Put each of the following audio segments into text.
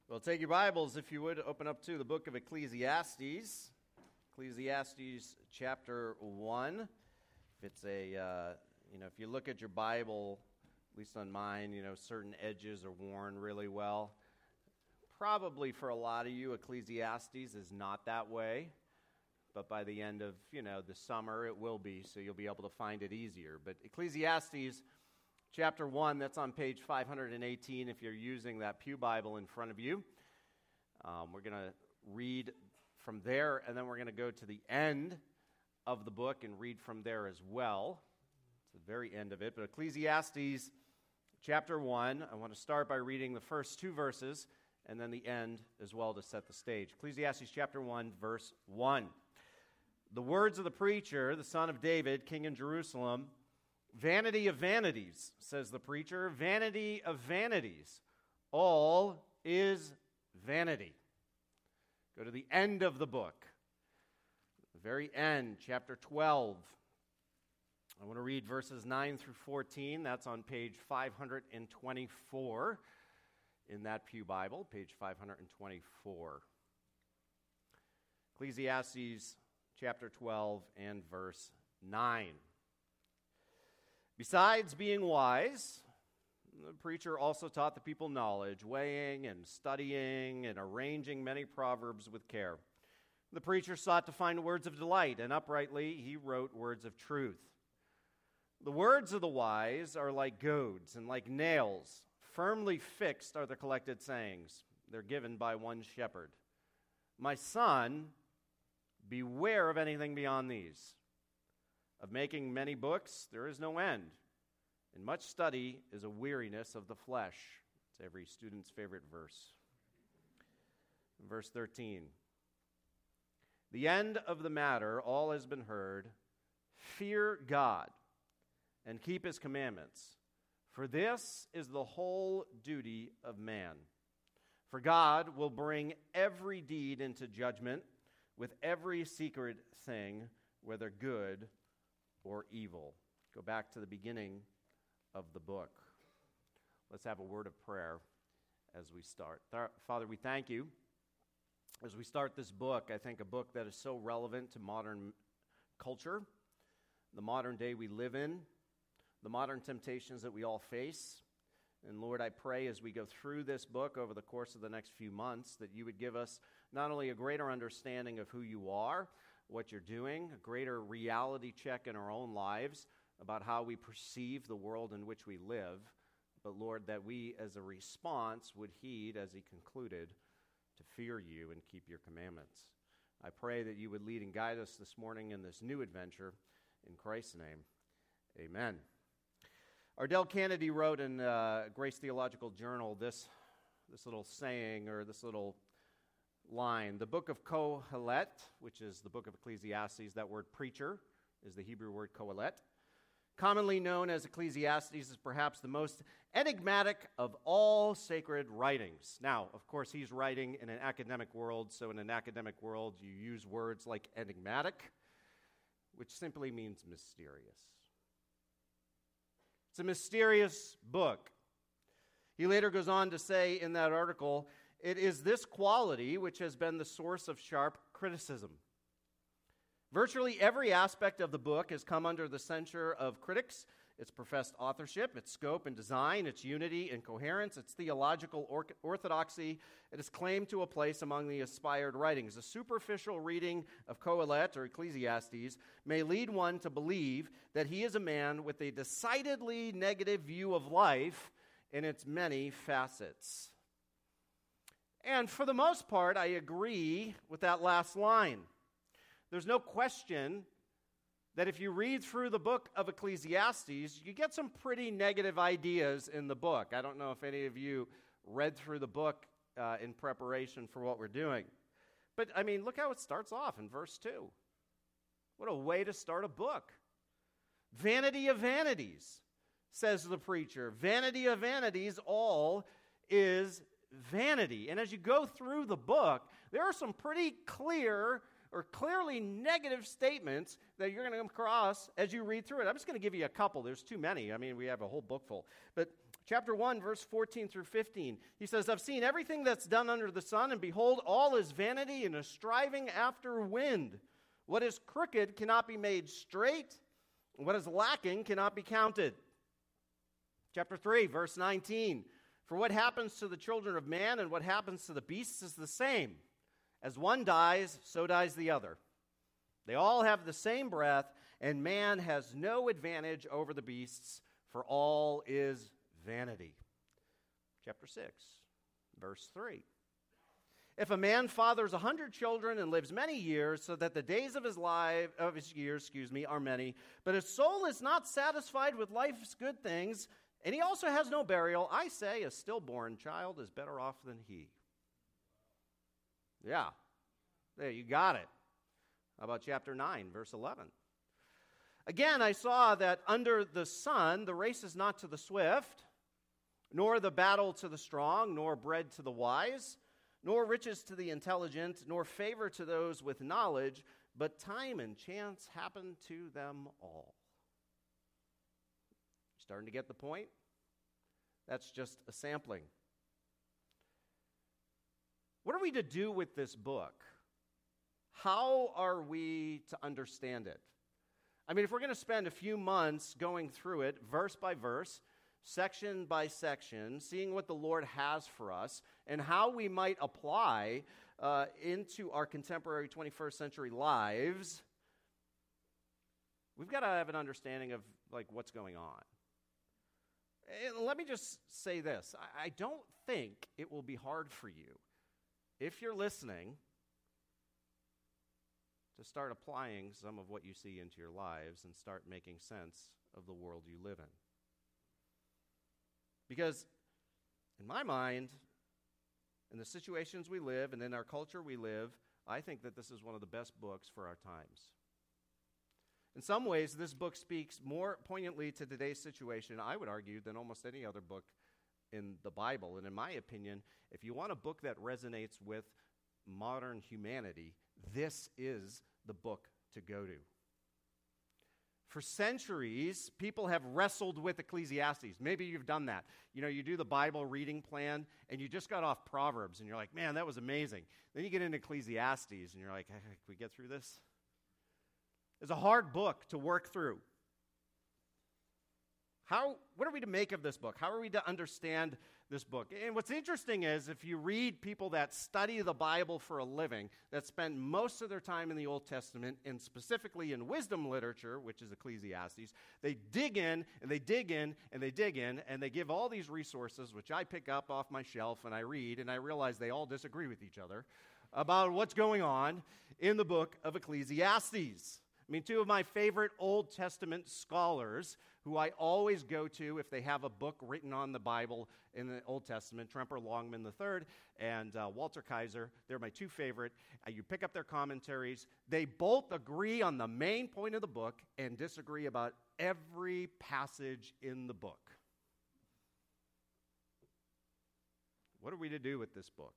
Well, take your Bibles, if you would, open up to the book of Ecclesiastes. Ecclesiastes chapter 1. If it's if you look at your Bible, at least on mine, certain edges are worn really well. Probably for a lot of you, Ecclesiastes is not that way. But by the end of, the summer, it will be, so you'll be able to find it easier. But Ecclesiastes chapter 1, that's on page 518 if you're using that pew Bible in front of you. We're going to read from there, and then we're going to go to the end of the book and read from there as well. It's the very end of it. But Ecclesiastes chapter 1, I want to start by reading the first two verses and then the end as well to set the stage. Ecclesiastes chapter 1, verse 1. The words of the preacher, the son of David, king in Jerusalem: "Vanity of vanities," says the preacher, "vanity of vanities. All is vanity." Go to the end of the book, the very end, chapter 12. I want to read verses 9 through 14. That's on page 524 in that pew Bible, page 524. Ecclesiastes chapter 12 and verse 9. "Besides being wise, the preacher also taught the people knowledge, weighing and studying and arranging many proverbs with care. The preacher sought to find words of delight, and uprightly he wrote words of truth. The words of the wise are like goads, and like nails, firmly fixed are the collected sayings. They're given by one shepherd. My son, beware of anything beyond these. Of making many books, there is no end, and much study is a weariness of the flesh." It's every student's favorite verse. Verse 13. "The end of the matter, all has been heard. Fear God and keep his commandments, for this is the whole duty of man. For God will bring every deed into judgment with every secret thing, whether good or evil." Go back to the beginning of the book. Let's have a word of prayer as we start. Father, we thank you. As we start this book, I think a book that is so relevant to modern culture, the modern day we live in, the modern temptations that we all face. And Lord, I pray as we go through this book over the course of the next few months that you would give us not only a greater understanding of who you are, what you're doing, a greater reality check in our own lives about how we perceive the world in which we live, but Lord, that we as a response would heed, as he concluded, to fear you and keep your commandments. I pray that you would lead and guide us this morning in this new adventure. In Christ's name, amen. Ardell Kennedy wrote in Grace Theological Journal this little saying, or this little line: "The book of Kohelet," which is the book of Ecclesiastes, that word preacher is the Hebrew word Kohelet, "commonly known as Ecclesiastes, is perhaps the most enigmatic of all sacred writings." Now, of course, he's writing in an academic world, so in an academic world, you use words like enigmatic, which simply means mysterious. It's a mysterious book. He later goes on to say in that article, "It is this quality which has been the source of sharp criticism. Virtually every aspect of the book has come under the censure of critics: its professed authorship, its scope and design, its unity and coherence, its theological orthodoxy. It is claimed to a place among the inspired writings. A superficial reading of Kohelet or Ecclesiastes may lead one to believe that he is a man with a decidedly negative view of life in its many facets." And for the most part, I agree with that last line. There's no question that if you read through the book of Ecclesiastes, you get some pretty negative ideas in the book. I don't know if any of you read through the book in preparation for what we're doing. But, look how it starts off in verse 2. What a way to start a book. "Vanity of vanities," says the preacher. "Vanity of vanities, all is vanity." And as you go through the book, there are some pretty clearly negative statements that you're going to come across as you read through it. I'm just going to give you a couple. There's too many. We have a whole book full. But Chapter 1, verse 14 through 15. He says, I've seen everything that's done under the sun, and behold, all is vanity and a striving after wind. What is crooked cannot be made straight, and what is lacking cannot be counted. Chapter 3, verse 19. For what happens to the children of man and what happens to the beasts is the same. As one dies, so dies the other. They all have the same breath, and man has no advantage over the beasts, for all is vanity. Chapter 6, verse 3. If a man fathers 100 children and lives many years, so that the days of his years are many, but his soul is not satisfied with life's good things, and he also has no burial, I say a stillborn child is better off than he. Yeah, there you got it. How about chapter 9, verse 11? Again, I saw that under the sun, the race is not to the swift, nor the battle to the strong, nor bread to the wise, nor riches to the intelligent, nor favor to those with knowledge, but time and chance happen to them all. Starting to get the point? That's just a sampling. What are we to do with this book? How are we to understand it? I mean, if we're going to spend a few months going through it, verse by verse, section by section, seeing what the Lord has for us and how we might apply into our contemporary 21st century lives, we've got to have an understanding of what's going on. And let me just say this. I don't think it will be hard for you, if you're listening, to start applying some of what you see into your lives and start making sense of the world you live in. Because in my mind, in the situations we live and in our culture we live, I think that this is one of the best books for our times. In some ways, this book speaks more poignantly to today's situation, I would argue, than almost any other book in the Bible. And in my opinion, if you want a book that resonates with modern humanity, this is the book to go to. For centuries, people have wrestled with Ecclesiastes. Maybe you've done that. You do the Bible reading plan, and you just got off Proverbs, and you're like, man, that was amazing. Then you get into Ecclesiastes, and you're like, hey, can we get through this? It's a hard book to work through. What are we to make of this book? How are we to understand this book? And what's interesting is if you read people that study the Bible for a living, that spend most of their time in the Old Testament, and specifically in wisdom literature, which is Ecclesiastes, they dig in, and they dig in, and they dig in, and they give all these resources, which I pick up off my shelf and I read, and I realize they all disagree with each other about what's going on in the book of Ecclesiastes. I mean, two of my favorite Old Testament scholars who I always go to if they have a book written on the Bible in the Old Testament, Tremper Longman III and Walter Kaiser, they're my two favorite. You pick up their commentaries. They both agree on the main point of the book and disagree about every passage in the book. What are we to do with this book?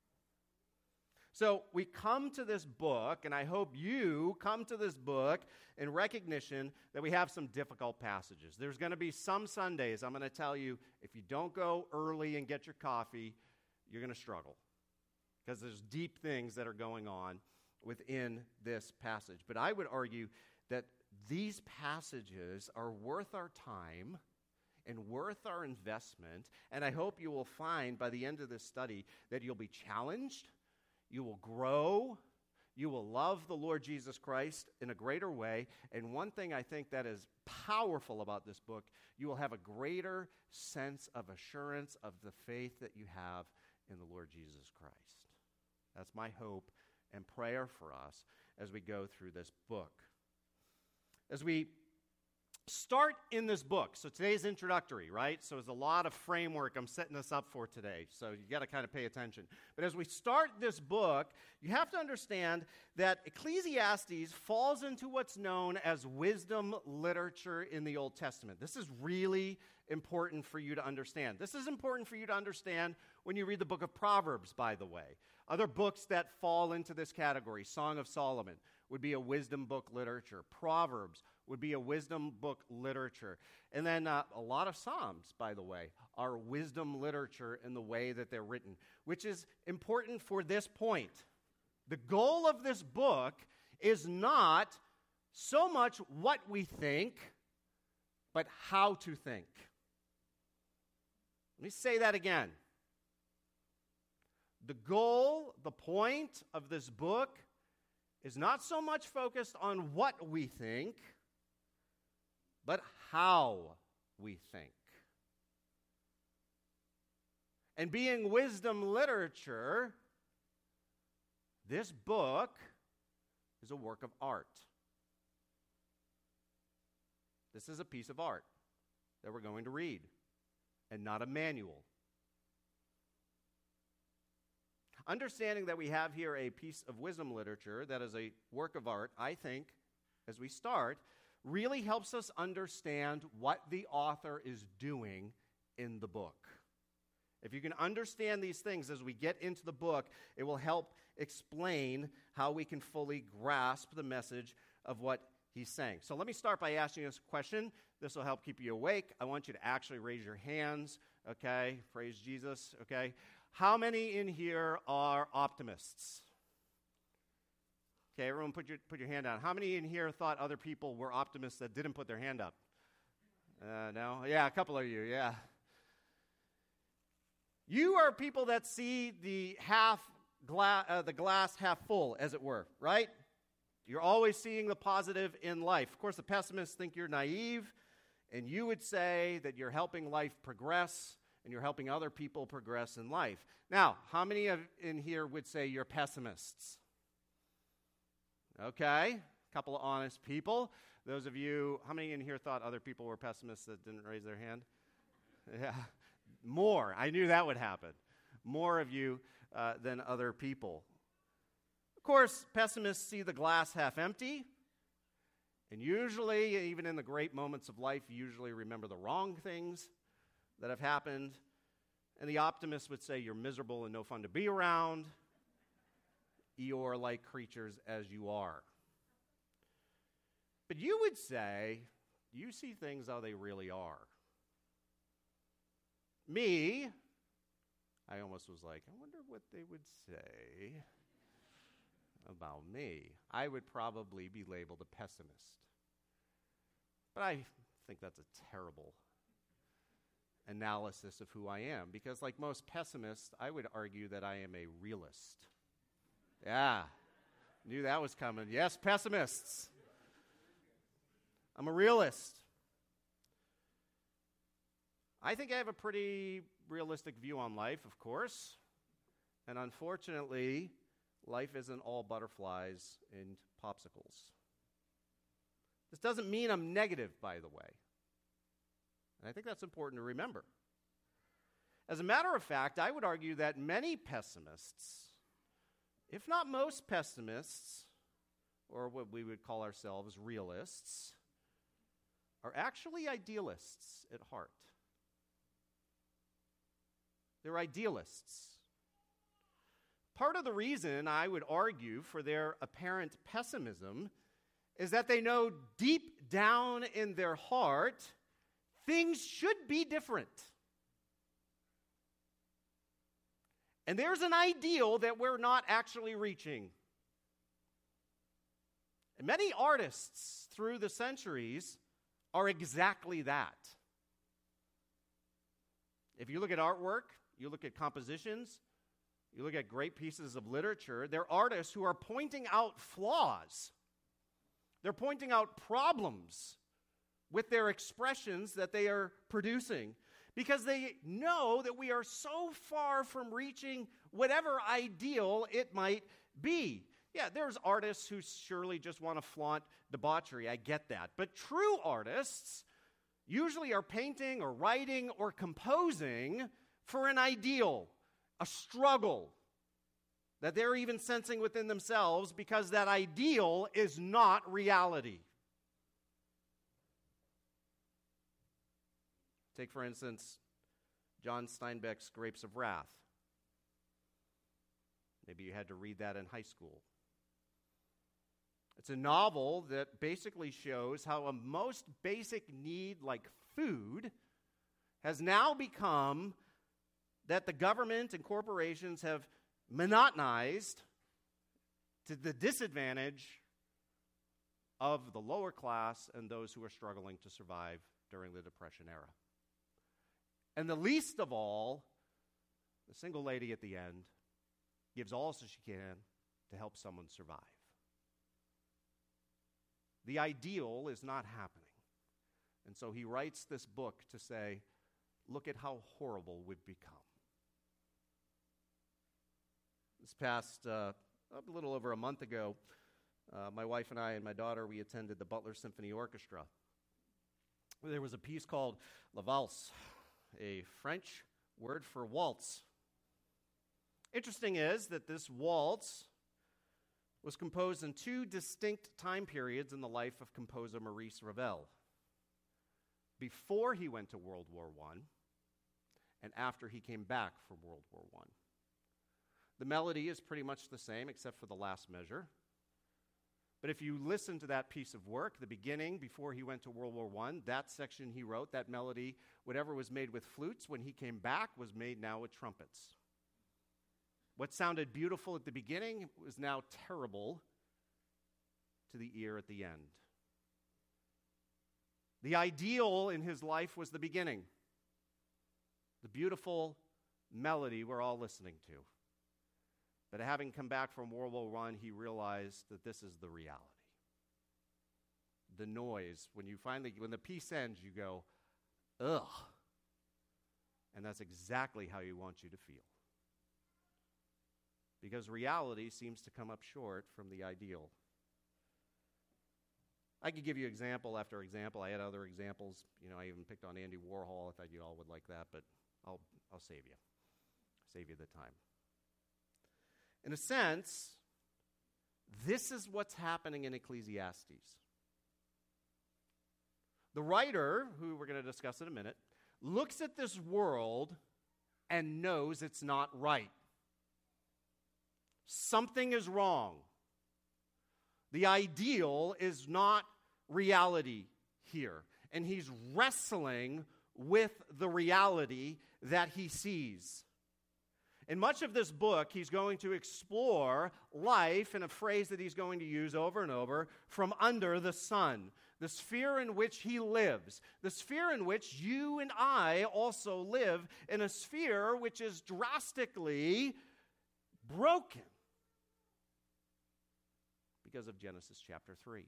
So we come to this book, and I hope you come to this book in recognition that we have some difficult passages. There's going to be some Sundays, I'm going to tell you, if you don't go early and get your coffee, you're going to struggle because there's deep things that are going on within this passage. But I would argue that these passages are worth our time and worth our investment, and I hope you will find by the end of this study that you'll be challenged, you will grow, you will love the Lord Jesus Christ in a greater way, and one thing I think that is powerful about this book, you will have a greater sense of assurance of the faith that you have in the Lord Jesus Christ. That's my hope and prayer for us as we go through this book. As we start in this book, so today's introductory, right? So there's a lot of framework I'm setting us up for today, so you got to kind of pay attention. But as we start this book, you have to understand that Ecclesiastes falls into what's known as wisdom literature in the Old Testament. This is really important for you to understand. This is important for you to understand when you read the book of Proverbs, by the way. Other books that fall into this category, Song of Solomon, would be a wisdom book literature. Proverbs would be a wisdom book literature. And then a lot of Psalms, by the way, are wisdom literature in the way that they're written, which is important for this point. The goal of this book is not so much what we think, but how to think. Let me say that again. The goal, the point of this book is not so much focused on what we think, but how we think. And being wisdom literature, this book is a work of art. This is a piece of art that we're going to read, and not a manual. Understanding that we have here a piece of wisdom literature that is a work of art, I think, as we start, really helps us understand what the author is doing in the book. If you can understand these things as we get into the book, it will help explain how we can fully grasp the message of what he's saying. So let me start by asking you this question. This will help keep you awake. I want you to actually raise your hands, okay? Praise Jesus, okay? How many in here are optimists? Okay, everyone put your hand down. How many in here thought other people were optimists that didn't put their hand up? No? Yeah, a couple of you, yeah. You are people that see the glass half full, as it were, right? You're always seeing the positive in life. Of course, the pessimists think you're naive, and you would say that you're helping life progress, and you're helping other people progress in life. Now, how many in here would say you're pessimists? Okay, a couple of honest people. Those of you, how many in here thought other people were pessimists that didn't raise their hand? Yeah, more. I knew that would happen. More of you than other people. Of course, pessimists see the glass half empty, and usually, even in the great moments of life, you usually remember the wrong things that have happened. And the optimist would say you're miserable and no fun to be around. Eeyore-like creatures as you are. But you would say you see things how they really are. Me, I almost was like, I wonder what they would say about me. I would probably be labeled a pessimist. But I think that's a terrible analysis of who I am, because like most pessimists, I would argue that I am a realist. Yeah, knew that was coming. Yes, pessimists. I'm a realist. I think I have a pretty realistic view on life, of course, and unfortunately, life isn't all butterflies and popsicles. This doesn't mean I'm negative, by the way. And I think that's important to remember. As a matter of fact, I would argue that many pessimists, if not most pessimists, or what we would call ourselves realists, are actually idealists at heart. They're idealists. Part of the reason I would argue for their apparent pessimism is that they know deep down in their heart things should be different. And there's an ideal that we're not actually reaching. And many artists through the centuries are exactly that. If you look at artwork, you look at compositions, you look at great pieces of literature, they're artists who are pointing out flaws. They're pointing out problems with their expressions that they are producing, because they know that we are so far from reaching whatever ideal it might be. Yeah, there's artists who surely just want to flaunt debauchery. I get that. But true artists usually are painting or writing or composing for an ideal, a struggle that they're even sensing within themselves, because that ideal is not reality. Take, for instance, John Steinbeck's Grapes of Wrath. Maybe you had to read that in high school. It's a novel that basically shows how a most basic need like food has now become that the government and corporations have monotonized to the disadvantage of the lower class and those who are struggling to survive during the Depression era. And the least of all, the single lady at the end gives all that she can to help someone survive. The ideal is not happening. And so he writes this book to say, look at how horrible we've become. This past, a little over a month ago, my wife and I and my daughter, we attended the Butler Symphony Orchestra. There was a piece called La Valse, a French word for waltz. Interesting is that this waltz was composed in two distinct time periods in the life of composer Maurice Ravel. Before he went to World War I and after he came back from World War I. The melody is pretty much the same except for the last measure. But if you listen to that piece of work, the beginning, before he went to World War I, that section he wrote, that melody, whatever was made with flutes, when he came back, was made now with trumpets. What sounded beautiful at the beginning was now terrible to the ear at the end. The ideal in his life was the beginning, the beautiful melody we're all listening to. But having come back from World War I, he realized that this is the reality. The noise, when the piece ends, you go, ugh. And that's exactly how he wants you to feel. Because reality seems to come up short from the ideal. I could give you example after example. I had other examples. I even picked on Andy Warhol. I thought you all would like that, but I'll save you. Save you the time. In a sense, this is what's happening in Ecclesiastes. The writer, who we're going to discuss in a minute, looks at this world and knows it's not right. Something is wrong. The ideal is not reality here. And he's wrestling with the reality that he sees. In much of this book, he's going to explore life in a phrase that he's going to use over and over, from under the sun, the sphere in which he lives, the sphere in which you and I also live, in a sphere which is drastically broken because of Genesis chapter 3.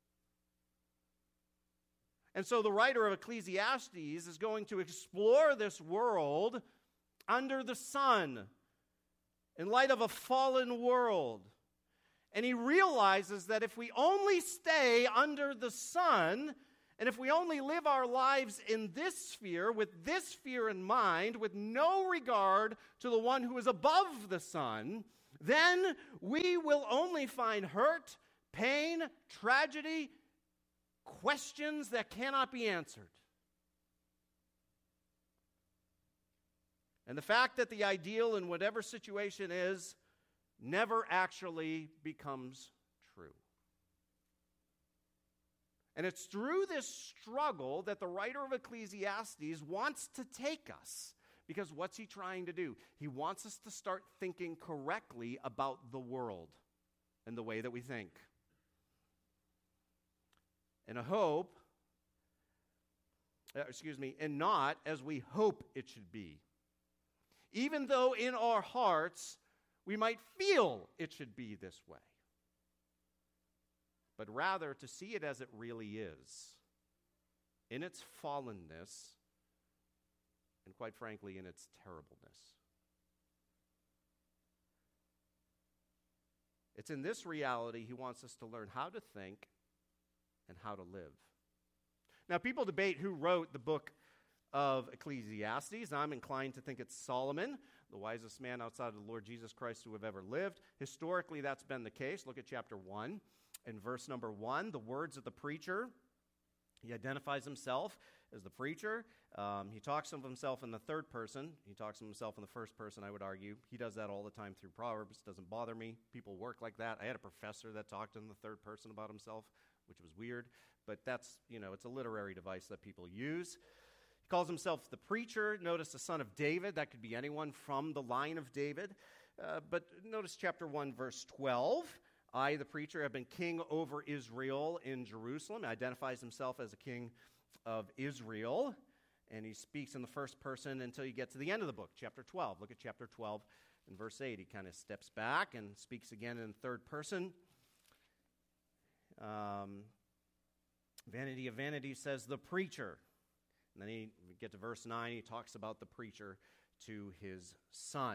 And so the writer of Ecclesiastes is going to explore this world under the sun, in light of a fallen world. And he realizes that if we only stay under the sun, and if we only live our lives in this sphere, with this sphere in mind, with no regard to the one who is above the sun, then we will only find hurt, pain, tragedy, questions that cannot be answered. And the fact that the ideal in whatever situation is never actually becomes true. And it's through this struggle that the writer of Ecclesiastes wants to take us. Because what's he trying to do? He wants us to start thinking correctly about the world and the way that we think. And not as we hope it should be. Even though in our hearts we might feel it should be this way. But rather to see it as it really is, in its fallenness, and quite frankly, in its terribleness. It's in this reality he wants us to learn how to think and how to live. Now, people debate who wrote the book of Ecclesiastes. I'm inclined to think it's Solomon, the wisest man outside of the Lord Jesus Christ who have ever lived. Historically, that's been the case. Look at chapter 1 and verse number 1, the words of the preacher. He identifies himself as the preacher. He talks of himself in the third person. He talks of himself in the first person, I would argue. He does that all the time through Proverbs. Doesn't bother me. People work like that. I had a professor that talked in the third person about himself, which was weird. But that's, it's a literary device that people use. He calls himself the preacher. Notice the son of David. That could be anyone from the line of David. But notice chapter 1, verse 12. I, the preacher, have been king over Israel in Jerusalem. He identifies himself as a king of Israel. And he speaks in the first person until you get to the end of the book, chapter 12. Look at chapter 12 and verse 8. He kind of steps back and speaks again in third person. Vanity of vanities, says the preacher. And then we get to verse 9. He talks about the preacher to his son.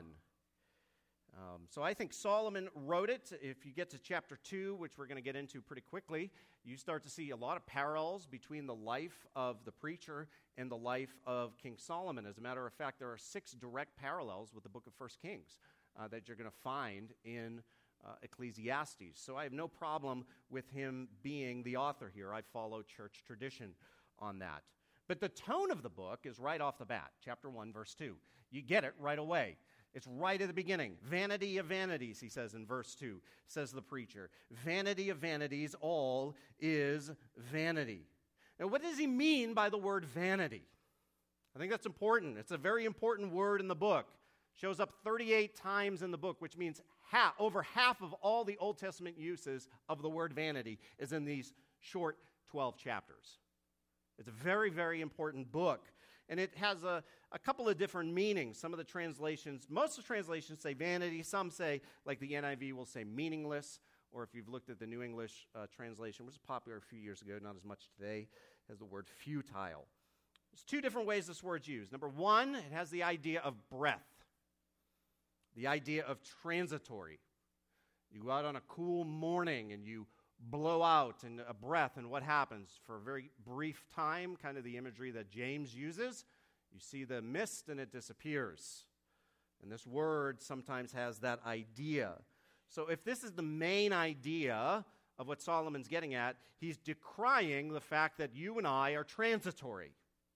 So I think Solomon wrote it. If you get to chapter 2, which we're going to get into pretty quickly, you start to see a lot of parallels between the life of the preacher and the life of King Solomon. As a matter of fact, there are 6 direct parallels with the book of 1 Kings that you're going to find in Ecclesiastes. So I have no problem with him being the author here. I follow church tradition on that. But the tone of the book is right off the bat. Chapter 1, verse 2. You get it right away. It's right at the beginning. Vanity of vanities, he says in verse 2, says the preacher. Vanity of vanities, all is vanity. Now, what does he mean by the word vanity? I think that's important. It's a very important word in the book. Shows up 38 times in the book, which means over half of all the Old Testament uses of the word vanity is in these short 12 chapters. It's a very, very important book. And it has a couple of different meanings. Some of the translations, most of the translations say vanity. Some say, like the NIV will say meaningless. Or if you've looked at the New English translation, which was popular a few years ago, not as much today, has the word futile. There's 2 different ways this word's used. Number 1, it has the idea of breath. The idea of transitory. You go out on a cool morning and you blow out in a breath, and what happens? For a very brief time, kind of the imagery that James uses, you see the mist and it disappears. And this word sometimes has that idea. So if this is the main idea of what Solomon's getting at, he's decrying the fact that you and I are transitory.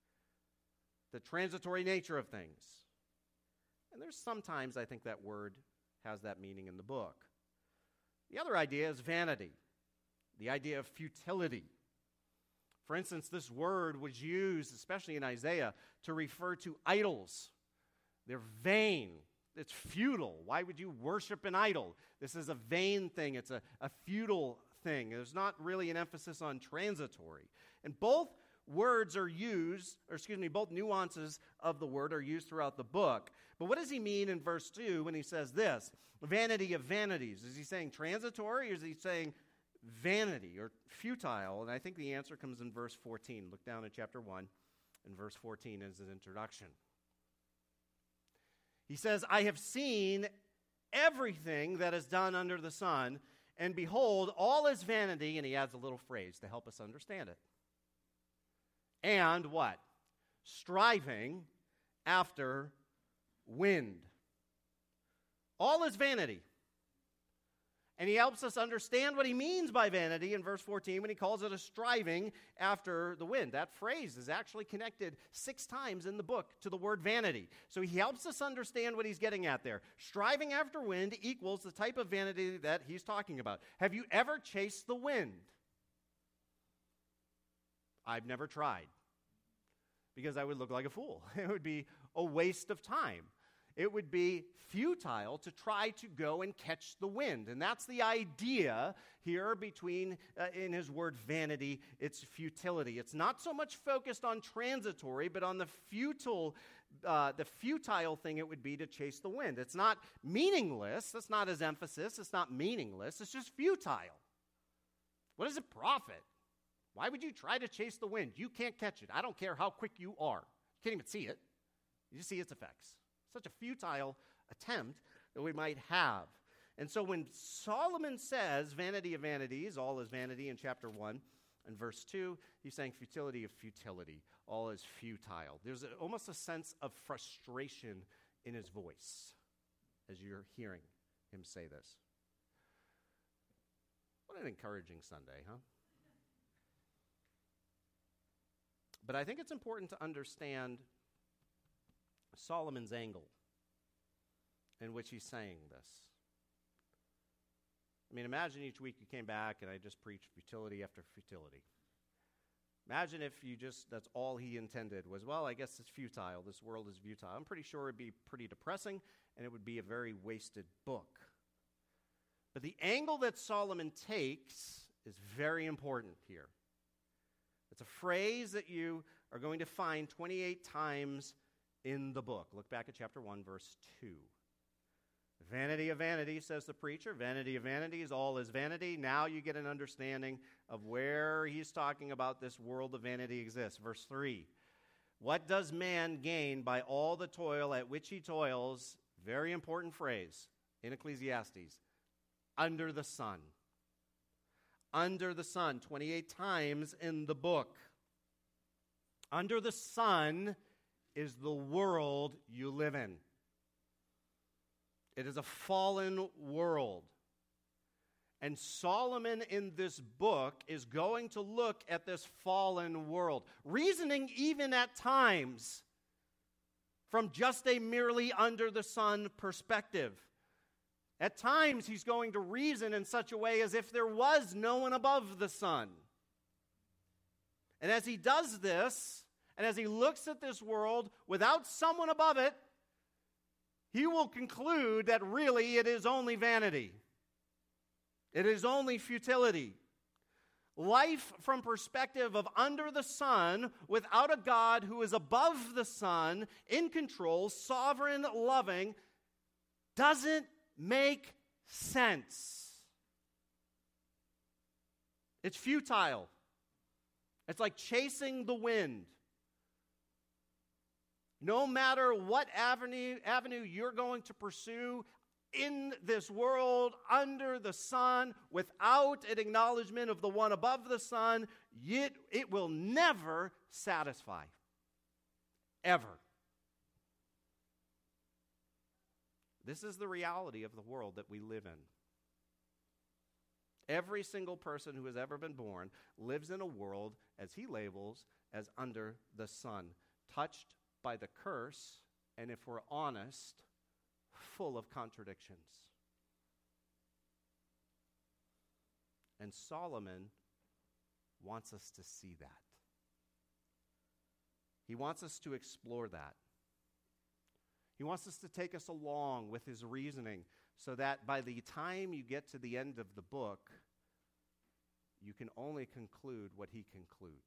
The transitory nature of things. And there's sometimes I think that word has that meaning in the book. The other idea is vanity. The idea of futility. For instance, this word was used, especially in Isaiah, to refer to idols. They're vain. It's futile. Why would you worship an idol? This is a vain thing. It's a futile thing. There's not really an emphasis on transitory. And both words are used, both nuances of the word are used throughout the book. But what does he mean in verse 2 when he says this? Vanity of vanities. Is he saying transitory or is he saying vanity or futile? And I think the answer comes in verse 14. Look down at chapter 1, and verse 14 is his introduction. He says, I have seen everything that is done under the sun, and behold, all is vanity, and he adds a little phrase to help us understand it. And what? Striving after wind. All is vanity. And he helps us understand what he means by vanity in verse 14 when he calls it a striving after the wind. That phrase is actually connected 6 times in the book to the word vanity. So he helps us understand what he's getting at there. Striving after wind equals the type of vanity that he's talking about. Have you ever chased the wind? I've never tried because I would look like a fool. It would be a waste of time. It would be futile to try to go and catch the wind. And that's the idea here between, in his word vanity, it's futility. It's not so much focused on transitory, but on the futile thing it would be to chase the wind. It's not meaningless. That's not his emphasis. It's not meaningless. It's just futile. What does it profit? Why would you try to chase the wind? You can't catch it. I don't care how quick you are. You can't even see it. You just see its effects. Such a futile attempt that we might have. And so when Solomon says vanity of vanities, all is vanity in chapter 1 and verse 2, he's saying futility of futility, all is futile. There's almost a sense of frustration in his voice as you're hearing him say this. What an encouraging Sunday, huh? But I think it's important to understand Solomon's angle in which he's saying this. I mean, imagine each week you came back and I just preached futility after futility. Imagine if that's all he intended was, well, I guess it's futile. This world is futile. I'm pretty sure it'd be pretty depressing and it would be a very wasted book. But the angle that Solomon takes is very important here. It's a phrase that you are going to find 28 times in the book. Look back at chapter 1, verse 2. Vanity of vanity, says the preacher. Vanity of vanities, all is vanity. Now you get an understanding of where he's talking about this world of vanity exists. Verse 3. What does man gain by all the toil at which he toils? Very important phrase in Ecclesiastes. Under the sun. Under the sun, 28 times in the book. Under the sun is the world you live in. It is a fallen world. And Solomon in this book is going to look at this fallen world, reasoning even at times from just a merely under the sun perspective. At times he's going to reason in such a way as if there was no one above the sun. And as he does this, and as he looks at this world without someone above it, he will conclude that really it is only vanity. It is only futility. Life from perspective of under the sun, without a God who is above the sun, in control, sovereign, loving, doesn't make sense. It's futile. It's like chasing the wind. No matter what avenue you're going to pursue in this world, under the sun, without an acknowledgement of the one above the sun, it will never satisfy. Ever. This is the reality of the world that we live in. Every single person who has ever been born lives in a world, as he labels, as under the sun, touched by the curse, and if we're honest, full of contradictions. And Solomon wants us to see that. He wants us to explore that. He wants us to take us along with his reasoning so that by the time you get to the end of the book, you can only conclude what he concludes.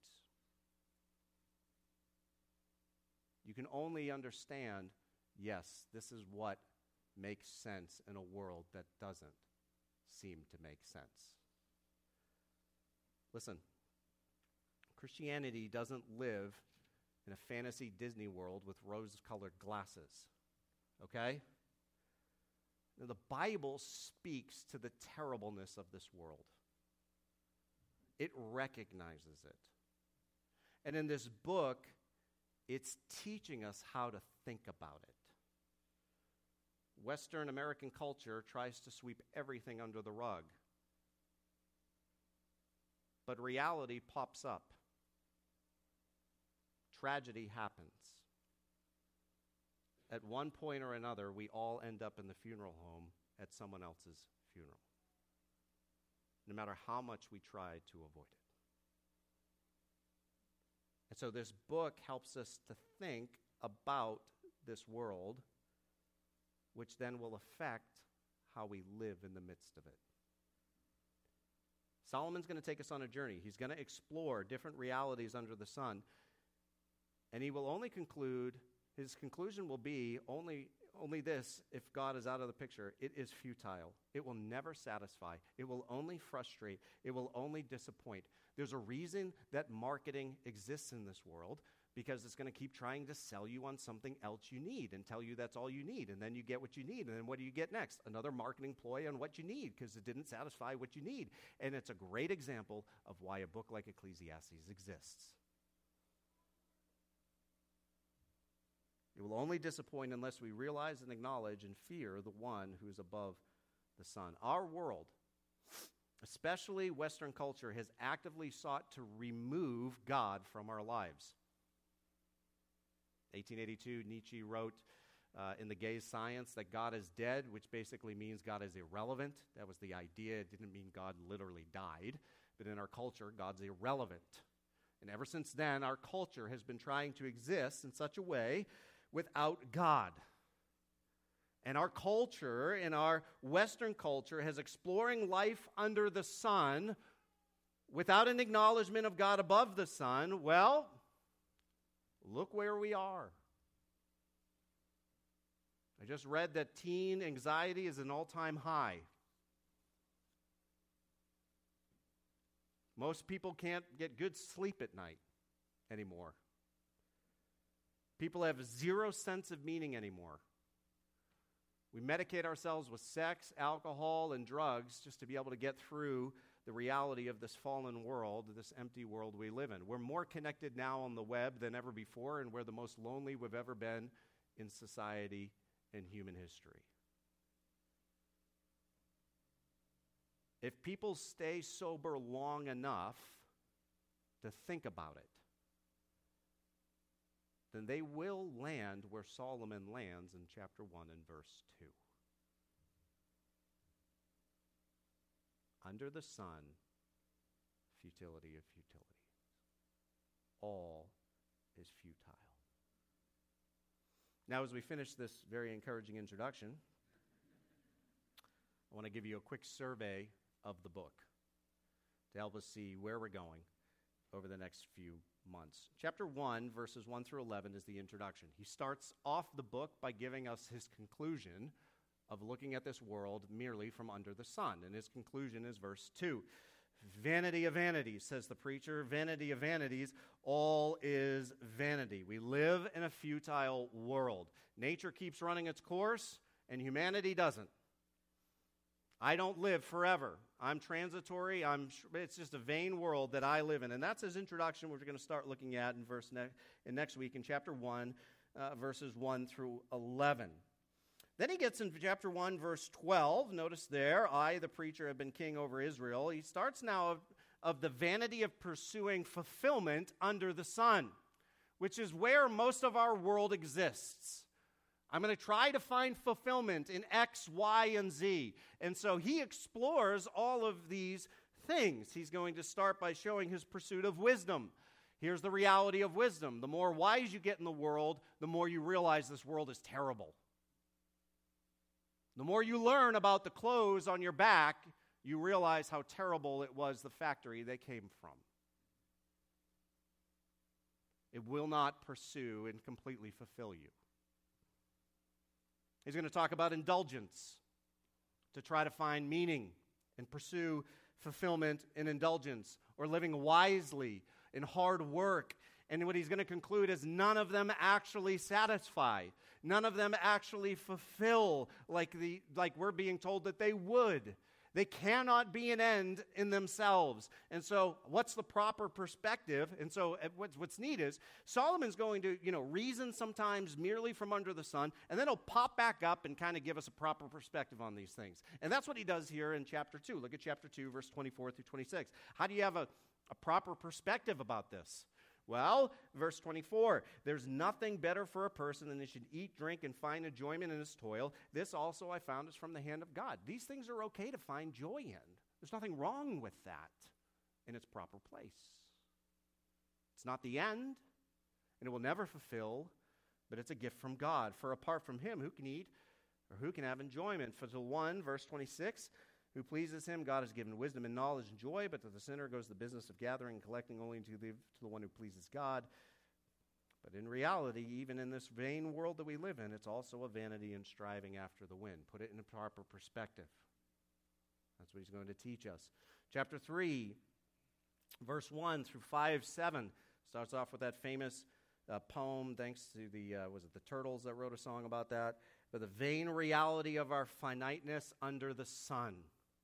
You can only understand, yes, this is what makes sense in a world that doesn't seem to make sense. Listen, Christianity doesn't live in a fantasy Disney world with rose-colored glasses, okay? Now, the Bible speaks to the terribleness of this world. It recognizes it. And in this book, it's teaching us how to think about it. Western American culture tries to sweep everything under the rug. But reality pops up. Tragedy happens. At one point or another, we all end up in the funeral home at someone else's funeral, no matter how much we try to avoid it. And so this book helps us to think about this world, which then will affect how we live in the midst of it. Solomon's going to take us on a journey. He's going to explore different realities under the sun. And he will only conclude, his conclusion will be only this: if God is out of the picture, it is futile. It will never satisfy. It will only frustrate. It will only disappoint. There's a reason that marketing exists in this world, because it's going to keep trying to sell you on something else you need and tell you that's all you need. And then you get what you need. And then what do you get next? Another marketing ploy on what you need, because it didn't satisfy what you need. And it's a great example of why a book like Ecclesiastes exists. It will only disappoint unless we realize and acknowledge and fear the one who is above the sun. Our world, especially Western culture, has actively sought to remove God from our lives. 1882, Nietzsche wrote in The Gay Science that God is dead, which basically means God is irrelevant. That was the idea. It didn't mean God literally died. But in our culture, God's irrelevant. And ever since then, our culture has been trying to exist in such a way without God. And our culture, in our Western culture, has exploring life under the sun without an acknowledgement of God above the sun. Well, look where we are. I just read that teen anxiety is an all-time high. Most people can't get good sleep at night anymore. People have zero sense of meaning anymore. We medicate ourselves with sex, alcohol, and drugs just to be able to get through the reality of this fallen world, this empty world we live in. We're more connected now on the web than ever before, and we're the most lonely we've ever been in society and human history. If people stay sober long enough to think about it, then they will land where Solomon lands in chapter 1 and verse 2. Under the sun, futility of futility. All is futile. Now, as we finish this very encouraging introduction, I want to give you a quick survey of the book to help us see where we're going over the next few months. Chapter 1, verses 1 through 11 is the introduction. He starts off the book by giving us his conclusion of looking at this world merely from under the sun. And his conclusion is verse 2. Vanity of vanities, says the preacher. Vanity of vanities, all is vanity. We live in a futile world. Nature keeps running its course, and humanity doesn't. I don't live forever. I'm transitory. It's just a vain world that I live in. And that's his introduction, which we're going to start looking at in next week in chapter 1, verses 1 through 11. Then he gets into chapter 1, verse 12. Notice there, I, the preacher, have been king over Israel. He starts now of the vanity of pursuing fulfillment under the sun, which is where most of our world exists. I'm going to try to find fulfillment in X, Y, and Z. And so he explores all of these things. He's going to start by showing his pursuit of wisdom. Here's the reality of wisdom. The more wise you get in the world, the more you realize this world is terrible. The more you learn about the clothes on your back, you realize how terrible it was, the factory they came from. It will not pursue and completely fulfill you. He's going to talk about indulgence, to try to find meaning and pursue fulfillment in indulgence, or living wisely in hard work. And what he's going to conclude is none of them actually satisfy. None of them actually fulfill like we're being told that they would. They cannot be an end in themselves. And so what's the proper perspective? And so what's neat is Solomon's going to, reason sometimes merely from under the sun, and then he'll pop back up and kind of give us a proper perspective on these things. And that's what he does here in chapter 2. Look at chapter 2, verse 24 through 26. How do you have a proper perspective about this? Well, verse 24, there's nothing better for a person than he should eat, drink, and find enjoyment in his toil. This also I found is from the hand of God. These things are okay to find joy in. There's nothing wrong with that in its proper place. It's not the end, and it will never fulfill, but it's a gift from God. For apart from him, who can eat or who can have enjoyment? For to one, verse 26, who pleases him, God has given wisdom and knowledge and joy, but to the sinner goes the business of gathering and collecting only to the one who pleases God. But in reality, even in this vain world that we live in, it's also a vanity and striving after the wind. Put it in a proper perspective. That's what he's going to teach us. Chapter 3, verse 1 through 5:7 starts off with that famous poem, thanks to the Turtles that wrote a song about that, but the vain reality of our finiteness under the sun.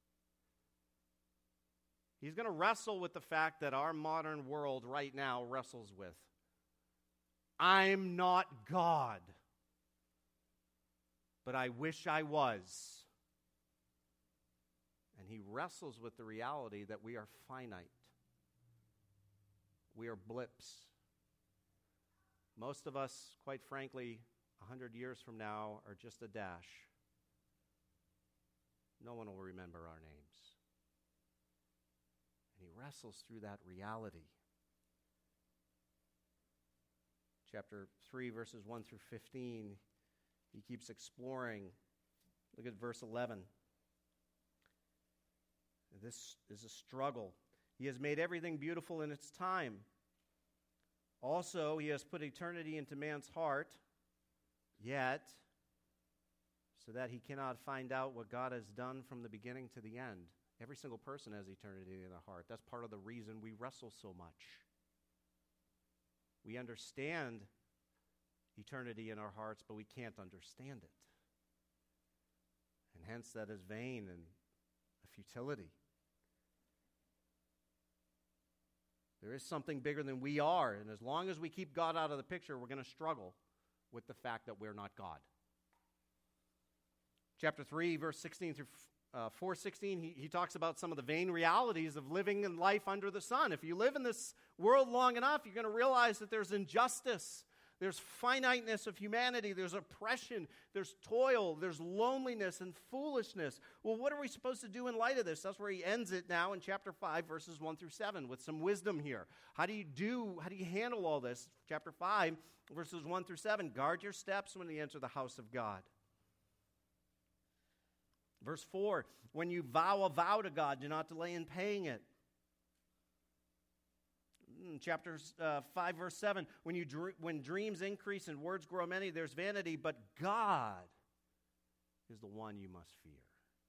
He's going to wrestle with the fact that our modern world right now wrestles with. I'm not God, but I wish I was. And he wrestles with the reality that we are finite. We are blips. Most of us, quite frankly, 100 years from now are just a dash. No one will remember our names. And he wrestles through that reality. Chapter 3, verses 1 through 15, he keeps exploring. Look at verse 11. This is a struggle. He has made everything beautiful in its time. Also, he has put eternity into man's heart, yet, so that he cannot find out what God has done from the beginning to the end. Every single person has eternity in their heart. That's part of the reason we wrestle so much. We understand eternity in our hearts, but we can't understand it. And hence that is vain and a futility. There is something bigger than we are, and as long as we keep God out of the picture, we're going to struggle with the fact that we're not God. Chapter 3, verse 16 through 4:16, he talks about some of the vain realities of living in life under the sun. If you live in this world long enough, you're going to realize that there's injustice, there's finiteness of humanity, there's oppression, there's toil, there's loneliness and foolishness. Well, what are we supposed to do in light of this? That's where he ends it now in chapter 5, verses 1 through 7, with some wisdom here. How do you handle all this? Chapter 5, verses 1 through 7, guard your steps when you enter the house of God. Verse 4, when you vow a vow to God, do not delay in paying it. Chapter 5, verse 7, when dreams increase and words grow many, there's vanity, but God is the one you must fear.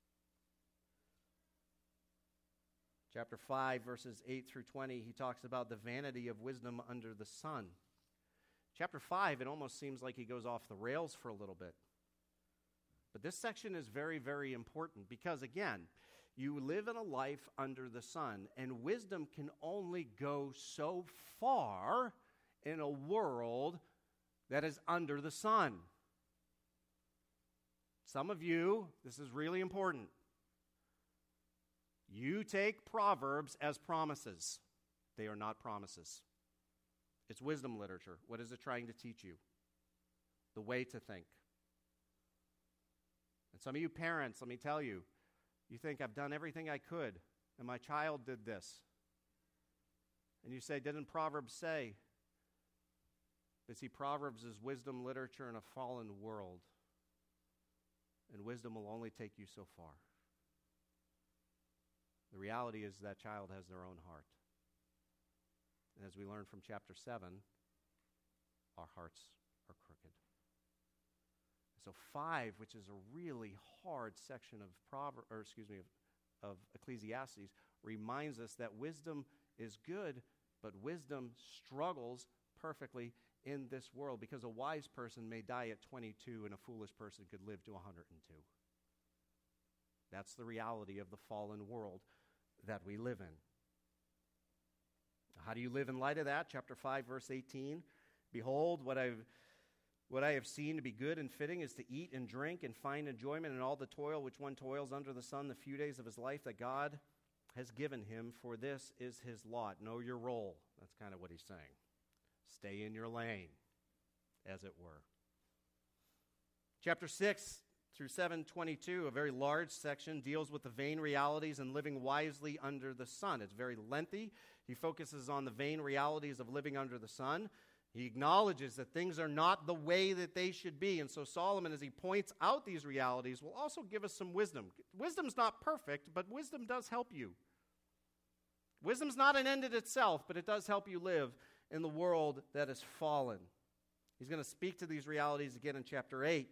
Chapter 5, verses 8 through 20, he talks about the vanity of wisdom under the sun. Chapter 5, it almost seems like he goes off the rails for a little bit. But this section is very, very important because, again, you live in a life under the sun, and wisdom can only go so far in a world that is under the sun. Some of you, this is really important. You take Proverbs as promises. They are not promises. It's wisdom literature. What is it trying to teach you? The way to think. And some of you parents, let me tell you, you think, I've done everything I could, and my child did this. And you say, didn't Proverbs say? But see, Proverbs is wisdom literature in a fallen world. And wisdom will only take you so far. The reality is that child has their own heart. And as we learn from chapter 7, our hearts are crooked. So 5, which is a really hard section of Ecclesiastes, reminds us that wisdom is good, but wisdom struggles perfectly in this world because a wise person may die at 22 and a foolish person could live to 102. That's the reality of the fallen world that we live in. How do you live in light of that? Chapter 5, verse 18, behold, what I have seen to be good and fitting is to eat and drink and find enjoyment in all the toil which one toils under the sun the few days of his life that God has given him, for this is his lot. Know your role. That's kind of what he's saying. Stay in your lane, as it were. Chapter 6 through 7:22, a very large section, deals with the vain realities and living wisely under the sun. It's very lengthy. He focuses on the vain realities of living under the sun. He acknowledges that things are not the way that they should be. And so Solomon, as he points out these realities, will also give us some wisdom. Wisdom's not perfect, but wisdom does help you. Wisdom's not an end in itself, but it does help you live in the world that is fallen. He's going to speak to these realities again in chapter 8.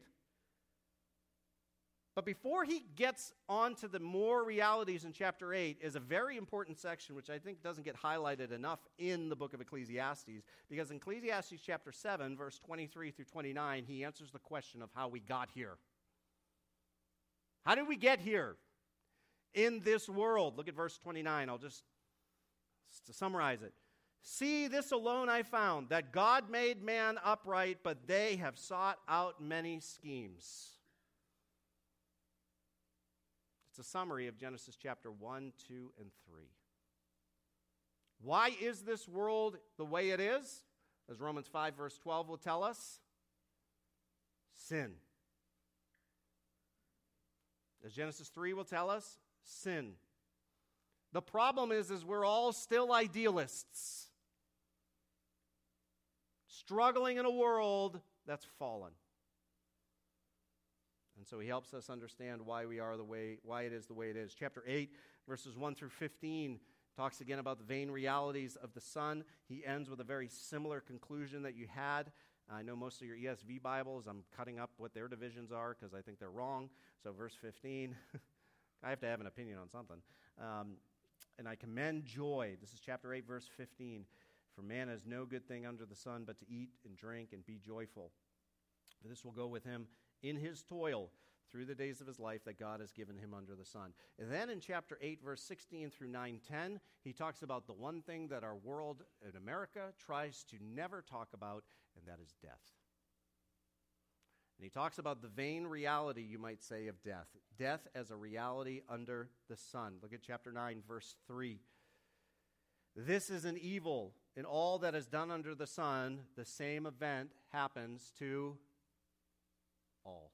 But before he gets on to the more realities in chapter 8 is a very important section which I think doesn't get highlighted enough in the book of Ecclesiastes, because in Ecclesiastes chapter 7, verse 23 through 29, he answers the question of how we got here. How did we get here in this world? Look at verse 29. I'll just to summarize it. See, this alone I found, that God made man upright, but they have sought out many schemes. It's a summary of Genesis chapter 1, 2, and 3. Why is this world the way it is? As Romans 5 verse 12 will tell us, sin. As Genesis 3 will tell us, sin. The problem is we're all still idealists, struggling in a world that's fallen. And so he helps us understand why it is the way it is. Chapter 8, verses 1 through 15, talks again about the vain realities of the Son. He ends with a very similar conclusion that you had. I know most of your ESV Bibles, I'm cutting up what their divisions are because I think they're wrong. So verse 15, I have to have an opinion on something. And I commend joy. This is chapter 8, verse 15. For man has no good thing under the sun but to eat and drink and be joyful. For this will go with him in his toil through the days of his life that God has given him under the sun. And then in chapter 8, verse 16 through 9:10, he talks about the one thing that our world in America tries to never talk about, and that is death. And he talks about the vain reality, you might say, of death. Death as a reality under the sun. Look at chapter 9, verse 3. This is an evil. In all that is done under the sun, the same event happens to all.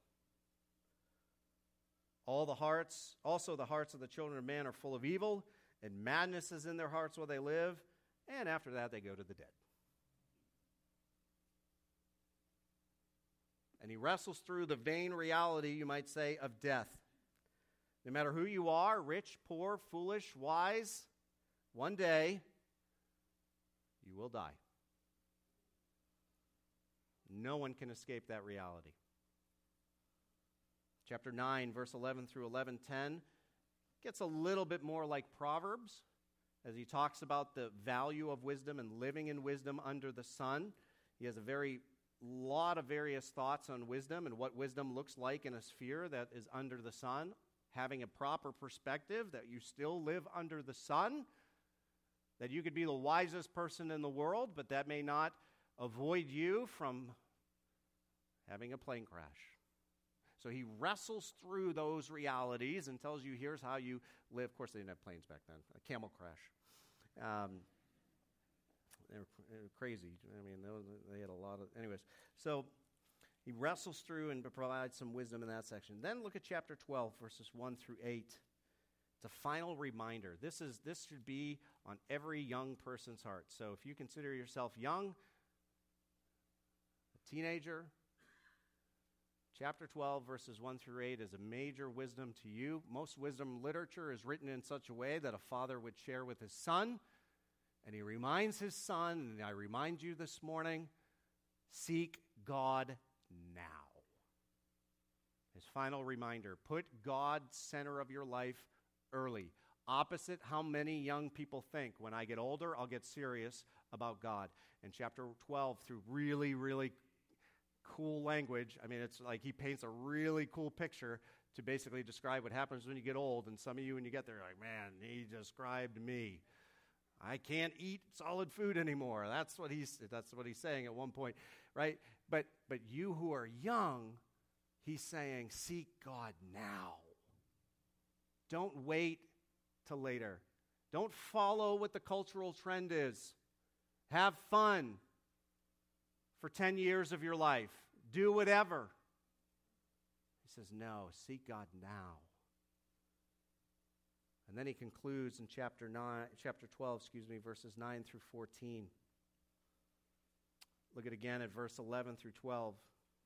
Also the hearts of the children of man are full of evil, and madness is in their hearts while they live, and after that they go to the dead. And he wrestles through the vain reality, you might say, of death. No matter who you are, rich, poor, foolish, wise, one day you will die. No one can escape that reality. Chapter 9, verse 11 through 11:10 gets a little bit more like Proverbs as he talks about the value of wisdom and living in wisdom under the sun. He has a lot of various thoughts on wisdom and what wisdom looks like in a sphere that is under the sun, having a proper perspective that you still live under the sun, that you could be the wisest person in the world, but that may not avoid you from having a plane crash. So he wrestles through those realities and tells you, here's how you live. Of course, they didn't have planes back then. A camel crash. They're crazy. I mean, they had a lot of... Anyways, so he wrestles through and provides some wisdom in that section. Then look at chapter 12, verses 1 through 8. It's a final reminder. This should be on every young person's heart. So if you consider yourself young, a teenager, chapter 12, verses 1 through 8 is a major wisdom to you. Most wisdom literature is written in such a way that a father would share with his son. And he reminds his son, and I remind you this morning, seek God now. His final reminder, put God center of your life early. Opposite how many young people think. When I get older, I'll get serious about God. In chapter 12, through really, really cool language, I mean, it's like he paints a really cool picture to basically describe what happens when you get old. And some of you, when you get there, are like, man, he described me. I can't eat solid food anymore. That's what he's saying at one point, right? But you who are young, he's saying, seek God now. Don't wait till later. Don't follow what the cultural trend is. Have fun for 10 years of your life. Do whatever. He says, no, seek God now. And then he concludes in chapter 12, verses 9 through 14. Look at again at verse 11 through 12.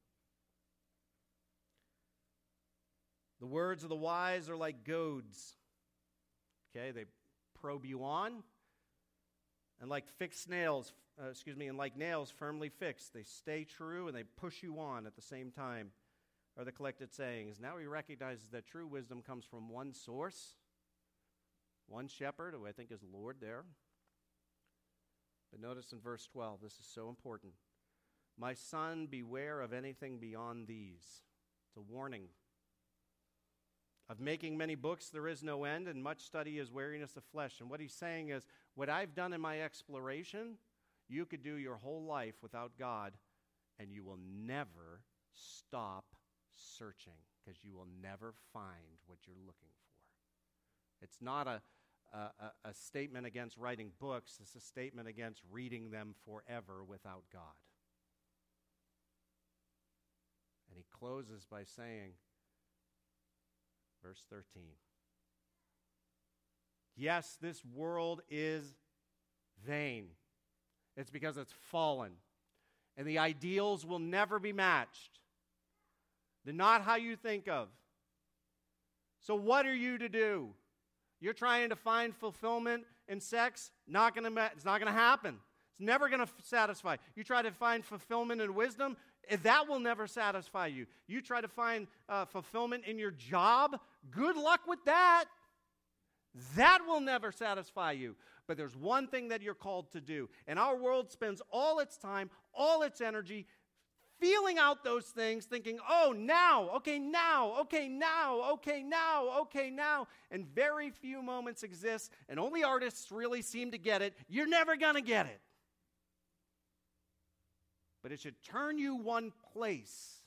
The words of the wise are like goads. Okay, they probe you on. And like like nails firmly fixed. They stay true and they push you on at the same time, are the collected sayings. Now he recognizes that true wisdom comes from one source, one shepherd, who I think is Lord there. But notice in verse 12, this is so important. My son, beware of anything beyond these. It's a warning. Of making many books there is no end, and much study is weariness of flesh. And what he's saying is, what I've done in my exploration, you could do your whole life without God, and you will never stop searching, because you will never find what you're looking for. It's not a statement against writing books. It's a statement against reading them forever without God. And he closes by saying, verse 13, yes, this world is vain. It's because it's fallen. And the ideals will never be matched. They're not how you think of. So what are you to do? You're trying to find fulfillment in sex? It's not going to happen. It's never going to satisfy. You try to find fulfillment in wisdom? That will never satisfy you. You try to find fulfillment in your job? Good luck with that. That will never satisfy you. But there's one thing that you're called to do. And our world spends all its time, all its energy, feeling out those things, thinking, oh, now, okay, now, okay, now, okay, now, okay, now. And very few moments exist, and only artists really seem to get it. You're never going to get it. But it should turn you one place.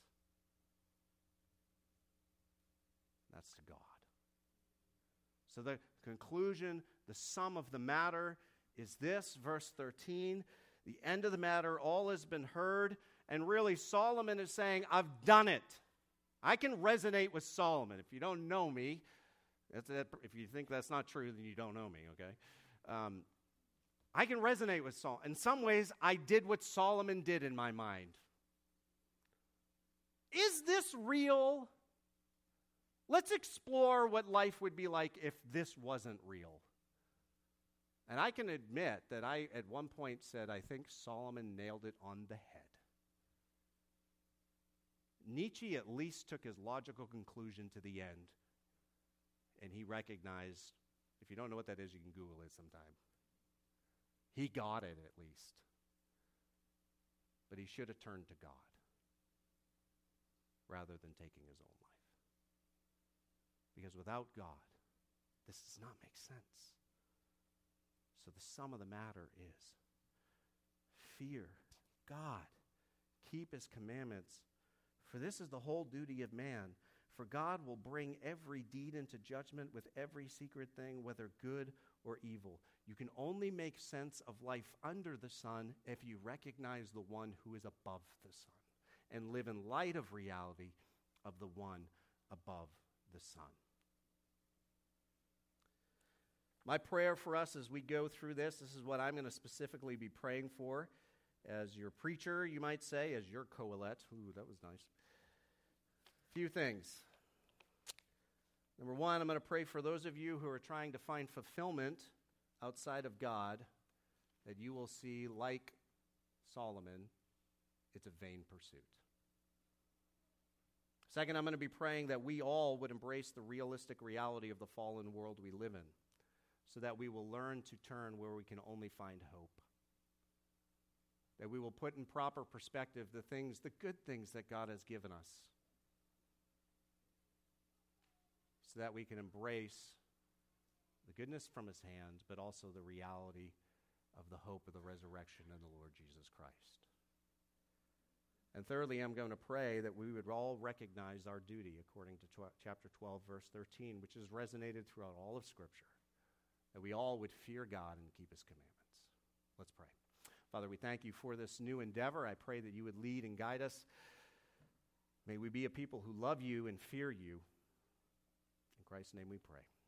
That's to God. So the conclusion, the sum of the matter is this, verse 13. The end of the matter, all has been heard. And really, Solomon is saying, I've done it. I can resonate with Solomon. If you don't know me, if you think that's not true, then you don't know me, okay? I can resonate with Solomon. In some ways, I did what Solomon did in my mind. Is this real? Let's explore what life would be like if this wasn't real. And I can admit that I, at one point, said, I think Solomon nailed it on the head. Nietzsche at least took his logical conclusion to the end, and he recognized, if you don't know what that is, you can Google it sometime. He got it at least. But he should have turned to God rather than taking his own life. Because without God, this does not make sense. So the sum of the matter is, fear God, keep his commandments, for this is the whole duty of man. For God will bring every deed into judgment with every secret thing, whether good or evil. You can only make sense of life under the sun if you recognize the one who is above the sun and live in light of reality of the one above the sun. My prayer for us as we go through this is what I'm going to specifically be praying for as your preacher, you might say, as your Kohelet. Ooh, that was nice. Few things. Number one, I'm going to pray for those of you who are trying to find fulfillment outside of God, that you will see, like Solomon, it's a vain pursuit. Second, I'm going to be praying that we all would embrace the realistic reality of the fallen world we live in, so that we will learn to turn where we can only find hope. That we will put in proper perspective the good things that God has given us, so that we can embrace the goodness from his hand, but also the reality of the hope of the resurrection in the Lord Jesus Christ. And thirdly, I'm going to pray that we would all recognize our duty according to chapter 12, verse 13, which has resonated throughout all of Scripture, that we all would fear God and keep his commandments. Let's pray. Father, we thank you for this new endeavor. I pray that you would lead and guide us. May we be a people who love you and fear you. In Christ's name we pray.